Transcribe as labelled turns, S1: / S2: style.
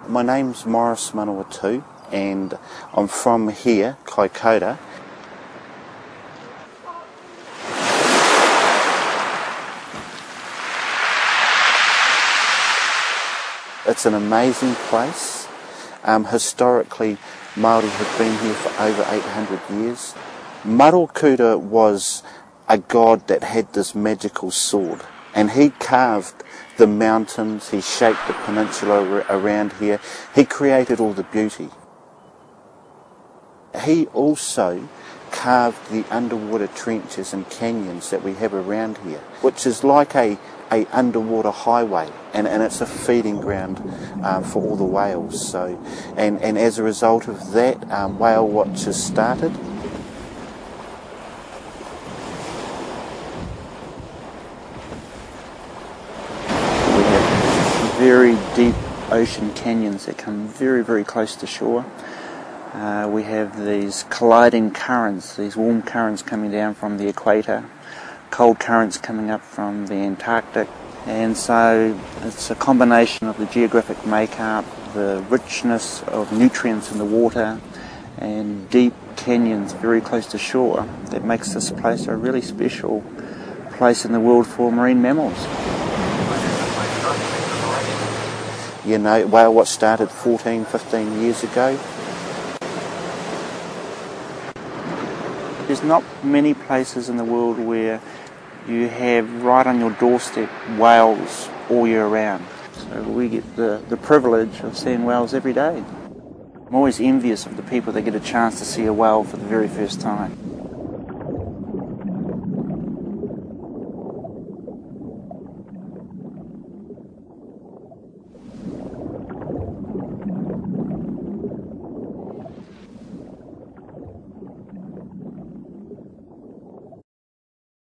S1: My name's Morris Manawatu and I'm from here, Kaikoura. It's an amazing place. Historically, Māori have been here for over 800 years. Marokura was a god that had this magical sword, and he carved the mountains, he shaped the peninsula around here, he created all the beauty. He also carved the underwater trenches and canyons that we have around here, which is like a underwater highway, and it's a feeding ground for all the whales. So, and as a result of that, Whale Watch has started. We have very deep ocean canyons that come very, very close to shore. We have these colliding currents, these warm currents coming down from the equator, cold currents coming up from the Antarctic, and so it's a combination of the geographic makeup, the richness of nutrients in the water, and deep canyons very close to shore that makes this place a really special place in the world for marine mammals. You know, Whale Watch started 15 years ago. There's not many places in the world where you have right on your doorstep whales all year round. So we get the privilege of seeing whales every day. I'm always envious of the people that get a chance to see a whale for the very first time.